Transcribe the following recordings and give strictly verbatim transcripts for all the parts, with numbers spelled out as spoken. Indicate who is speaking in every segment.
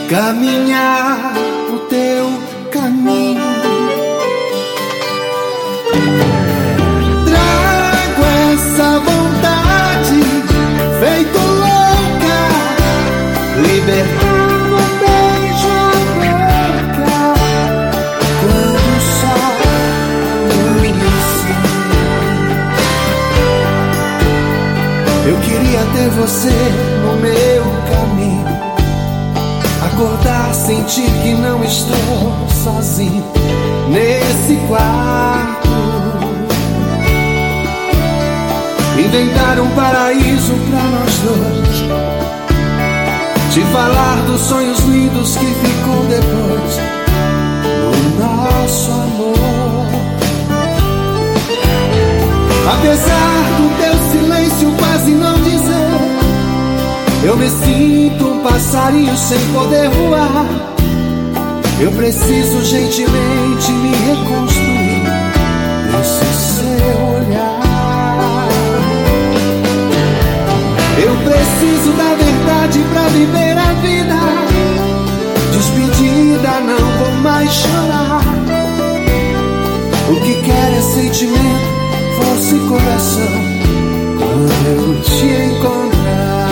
Speaker 1: caminhar o teu caminho. Trago essa vontade, feito louca, libertar no beijo a boca, quando o sol amanhecer. Eu queria ter você no meu caminho, acordar, sentir que não estou sozinho nesse quarto, inventar um paraíso pra nós dois, te falar dos sonhos lindos que ficou depois do nosso amor. Apesar do teu silêncio quase não dizer, eu me sinto um passarinho sem poder voar. Eu preciso gentilmente me reconstruir nesse seu olhar. Eu preciso da verdade pra viver a vida. Despedida, não vou mais chorar. O que quero é sentimento, força e coração, quando eu te encontrar.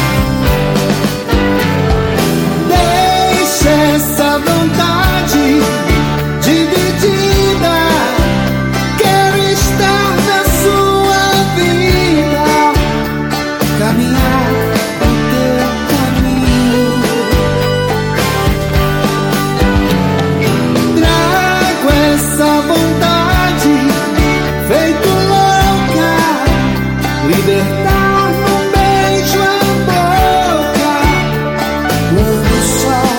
Speaker 1: Essa vontade dividida, quero estar na sua vida, caminhar o teu caminho. Trago essa vontade, feito louca, libertar num beijo a boca, quando o sol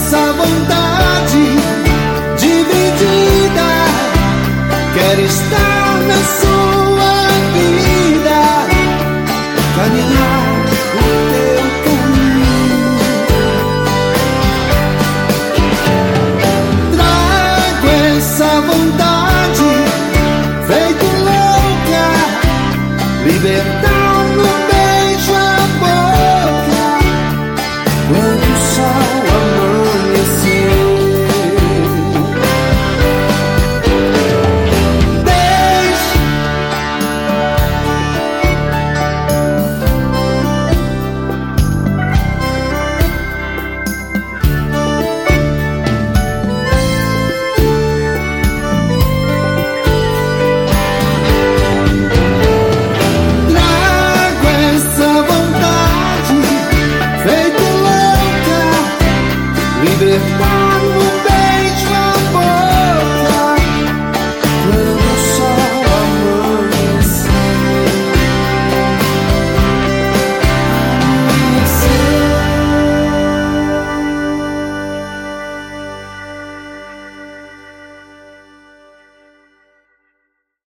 Speaker 1: dividida, quero estar